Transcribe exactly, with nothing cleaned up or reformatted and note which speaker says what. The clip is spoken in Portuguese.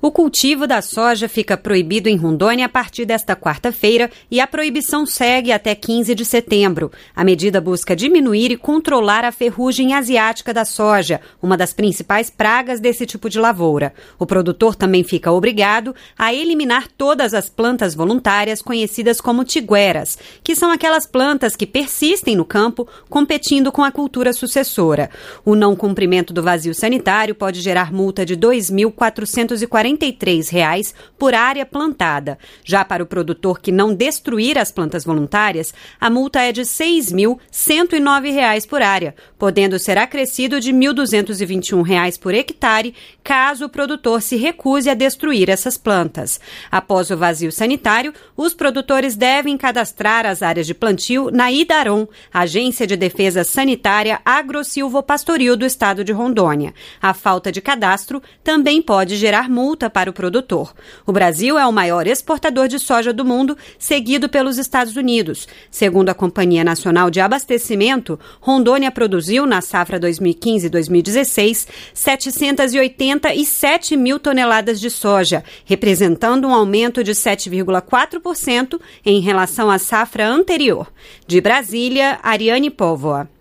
Speaker 1: O cultivo da soja fica proibido em Rondônia a partir desta quarta-feira e a proibição segue até quinze de setembro. A medida busca diminuir e controlar a ferrugem asiática da soja, uma das principais pragas desse tipo de lavoura. O produtor também fica obrigado a eliminar todas as plantas voluntárias conhecidas como tigueras, que são aquelas plantas que persistem no campo, competindo com a cultura sucessora. O não cumprimento do vazio sanitário pode gerar multa de dois mil quatrocentos e quarenta e três reais por área plantada. Já para o produtor que não destruir as plantas voluntárias, a multa é de seis mil cento e nove reais por área, podendo ser acrescido de mil duzentos e vinte e um reais por hectare, caso o produtor se recuse a destruir essas plantas. Após o vazio sanitário, os produtores devem cadastrar as áreas de plantio na IDARON, Agência de Defesa Sanitária Agro-Silvopastoril do estado de Rondônia. A falta de cadastro também pode gerar multa para o produtor. O Brasil é o maior exportador de soja do mundo, seguido pelos Estados Unidos. Segundo a Companhia Nacional de Abastecimento, Rondônia produziu na safra dois mil e quinze a dois mil e dezesseis setecentos e oitenta e sete mil toneladas de soja, representando um aumento de sete vírgula quatro por cento em relação à safra anterior. De Brasília, Ariane Póvoa.